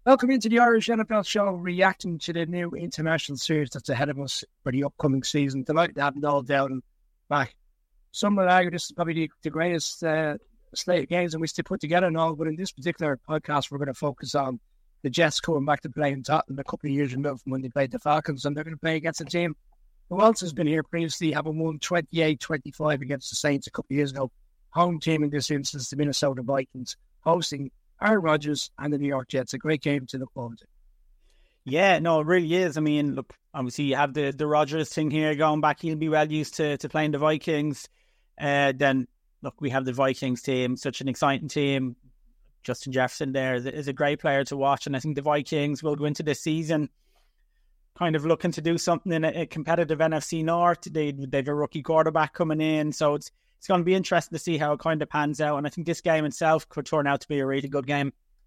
Welcome into the Irish NFL show, reacting to the new international series that's ahead of us for the upcoming season. Delighted to have Noel Dowden back. Some would argue this is probably the greatest slate of games in which to put together, Noel, but in this particular podcast, we're going to focus on the Jets coming back to play in Tottenham a couple of years removed from when they played the Falcons, and they're going to play against a team who else has been here previously, having won 28-25 against the Saints a couple of years ago. Home team in this instance, the Minnesota Vikings, hosting Aaron Rodgers and the New York Jets. A great game to look forward to. Yeah, no, it really is. I mean, look, obviously you have the Rodgers thing here going back. He'll be well used to playing the Vikings. Then, look, we have the Vikings team, such an exciting team. Justin Jefferson there is a great player to watch. And I think the Vikings will go into this season kind of looking to do something in a competitive NFC North. They've a rookie quarterback coming in. So it's going to be interesting to see how it kind of pans out. And I think this game itself could turn out to be a really good game.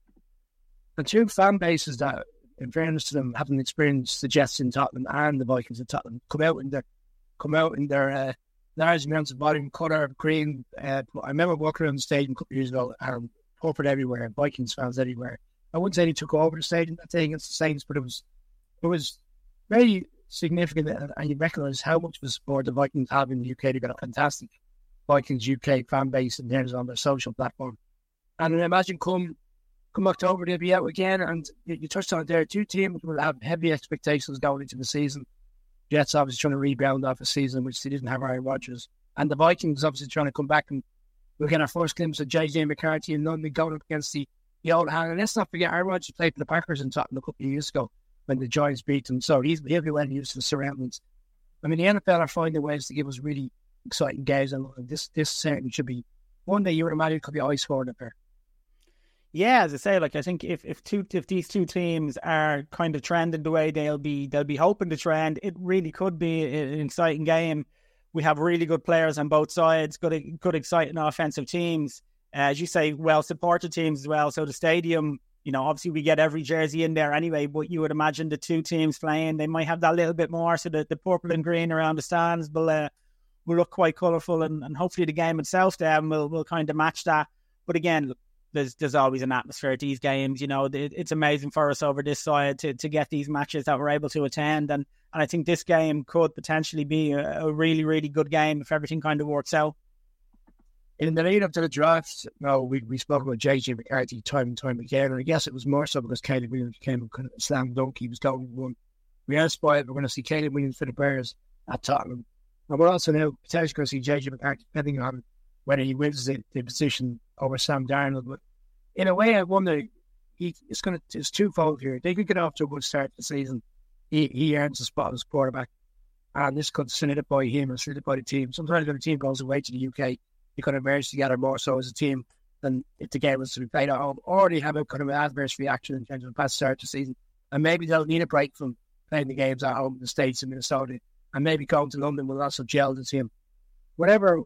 The two fan bases that, in fairness to them, having experienced the Jets in Tottenham and the Vikings in Tottenham, come out in their large amounts of volume, colour, green. I remember walking around the stadium a couple of years ago, and corporate everywhere, Vikings fans everywhere. I wouldn't say they took over the stadium that day against the Saints, but it was very significant, and you recognise how much of a support the Vikings have in the UK. They've got a fantastic Vikings UK fan base in terms on their social platform. And I imagine come October, they'll be out again. And you touched on it there, two teams will have heavy expectations going into the season. Jets obviously trying to rebound off a season which they didn't have Aaron Rodgers. And the Vikings obviously trying to come back, and we'll get our first glimpse of JJ McCarthy in London going up against the old hand. And let's not forget, Aaron Rodgers played for the Packers in Tottenham a couple of years ago when the Giants beat them. So he'll be well used to the surroundings. I mean, the NFL are finding ways to give us really exciting games, and this certainly should be one day you would imagine could be high scoring up there. Yeah, as I say, like I think if these two teams are kind of trending the way they'll be hoping to trend, it really could be an exciting game. We have really good players on both sides, good exciting offensive teams. As you say, well supported teams as well. So the stadium, obviously we get every jersey in there anyway, but you would imagine the two teams playing, they might have that little bit more, so that the purple and green around the stands will look quite colourful, and hopefully the game itself then will kind of match that. But again, look, there's always an atmosphere at these games. It's amazing for us over this side to get these matches that we're able to attend, and I think this game could potentially be a really, really good game if everything kind of works out. In the lead up to the draft, we spoke about JJ McCarthy time and time again, and I guess it was more so because Caleb Williams became a kind of slam dunk. He was going one. We are spoiled. We're going to see Caleb Williams for the Bears at Tottenham. And we're also now potentially going to see JJ McCarthy, depending on whether he wins the position over Sam Darnold. But in a way, I wonder, it's twofold here. They could get off to a good start to the season. He earns a spot as quarterback, and this could solidify him or solidify the team. Sometimes when a team goes away to the UK, you kind of merge together more so as a team than if the game was to be played at home, or they have a kind of an adverse reaction in terms of a bad start to the season. And maybe they'll need a break from playing the games at home in the States and Minnesota, and maybe going to London will also gel the team. Whatever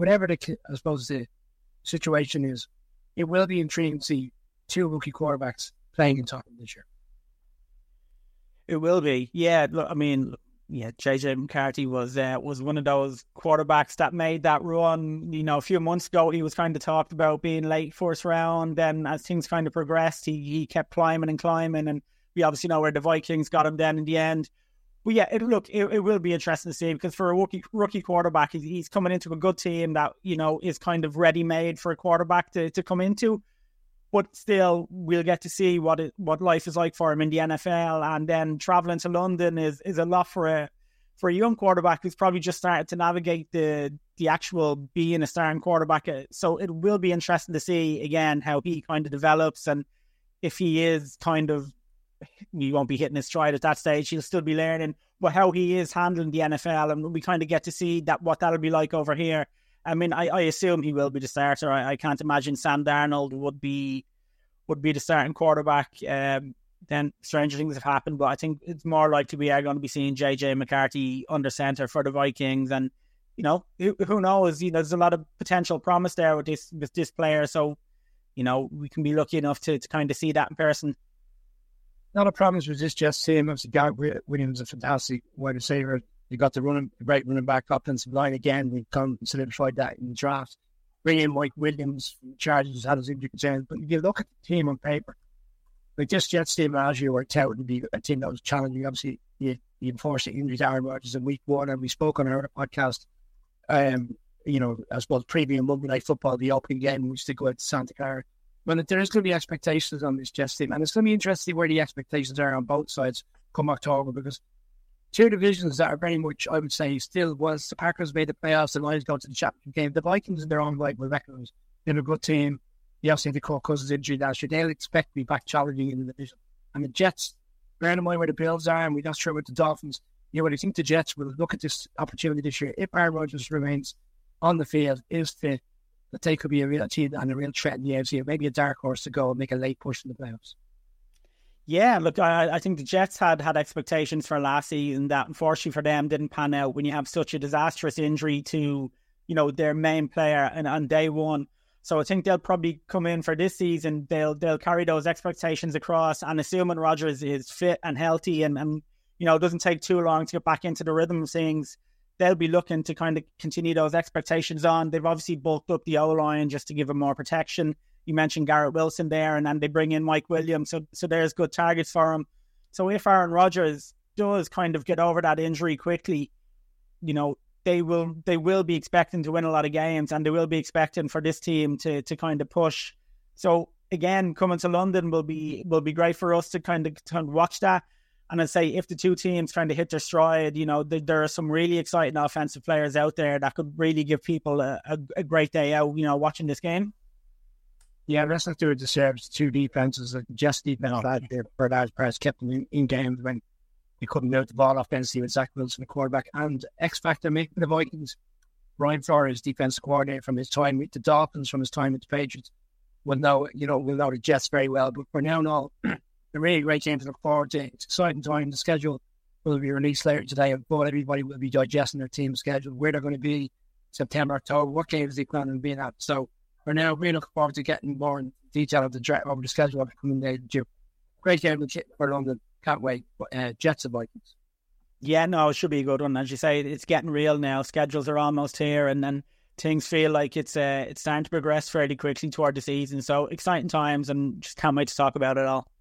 I suppose the situation is, it will be intriguing to see two rookie quarterbacks playing in Tottenham this year. It will be, yeah. Look, I mean, yeah, JJ McCarthy was one of those quarterbacks that made that run. A few months ago, he was kind of talked about being late first round. Then as things kind of progressed, he kept climbing, and we obviously know where the Vikings got him then in the end. But yeah, it will be interesting to see, because for a rookie quarterback, he's coming into a good team that, is kind of ready-made for a quarterback to come into. But still, we'll get to see what life is like for him in the NFL. And then travelling to London is a lot for a young quarterback who's probably just started to navigate the actual being a starting quarterback. So it will be interesting to see, again, how he kind of develops, and if he is he won't be hitting his stride at that stage. He'll still be learning, but how he is handling the NFL, and we kind of get to see what that'll be like over here. I mean, I assume he will be the starter. I can't imagine Sam Darnold would be the starting quarterback. Then stranger things have happened, but I think it's more likely we are going to be seeing JJ McCarthy under center for the Vikings. And who knows? There's a lot of potential promise there with this player. So we can be lucky enough to kind of see that in person. Not a promise with this Jets team. Obviously, Garrett Williams is a fantastic wide receiver. You got the great running back, offensive line again. We've come and solidified that in the draft. Bring in Mike Williams from the Chargers, who's had his injury concerns. But if you look at the team on paper, like this Jets team last year worked out to be a team that was challenging. Obviously, you unfortunately injured Aaron Rodgers in week 1, and we spoke on our podcast. You know, I suppose previewing Monday Night Football, the opening game, we used to go out to Santa Clara. But there is going to be expectations on this Jets team, and it's going to be interesting where the expectations are on both sides come October, because two divisions that are very much, I would say, still, once the Packers made the playoffs, the Lions go to the championship game, the Vikings in their own right will recognize they're a good team. You obviously have the Kirk Cousins injury last year. They'll expect to be back challenging in the division. And the Jets, bearing in mind where the Bills are, and we're not sure about the Dolphins, you know what, I think the Jets will look at this opportunity this year, if Aaron Rodgers remains on the field, is fit, that they could be a real team and a real threat in the AFC, or maybe a dark horse to go and make a late push in the playoffs. Yeah, look, I think the Jets had expectations for last season that unfortunately for them didn't pan out when you have such a disastrous injury to, you know, their main player and on day one. So I think they'll probably come in for this season. They'll carry those expectations across, and assuming Rodgers is fit and healthy and you know, it doesn't take too long to get back into the rhythm of things, they'll be looking to kind of continue those expectations on. They've obviously bulked up the O-line just to give them more protection. You mentioned Garrett Wilson there, and then they bring in Mike Williams, so there's good targets for him. So if Aaron Rodgers does kind of get over that injury quickly, you know, they will be expecting to win a lot of games, and they will be expecting for this team to kind of push. So again, coming to London will be great for us to kind of watch that. And I'd say if the two teams kind of hit their stride, you know, there are some really exciting offensive players out there that could really give people a great day out, you know, watching this game. Yeah, let's not do it deserves two defenses. Like Jets defense for large parts kept them in games when they couldn't move the ball offensively with Zach Wilson, the quarterback, and X factor making the Vikings. Brian Flores, defensive coordinator, from his time with the Dolphins, from his time with the Patriots, will know the Jets very well. But for now, a really great game to look forward to. It's exciting time. The schedule will be released later today, but everybody will be digesting their team schedule, where they're going to be September, October, what games they plan on being at. So for now, really looking forward to getting more in detail of over the schedule of the coming days. Great game for London. Can't wait. Jets and Vikings. Yeah, no, it should be a good one. As you say, it's getting real now. Schedules are almost here, and then things feel like it's starting to progress fairly quickly toward the season. So exciting times, and just can't wait to talk about it all.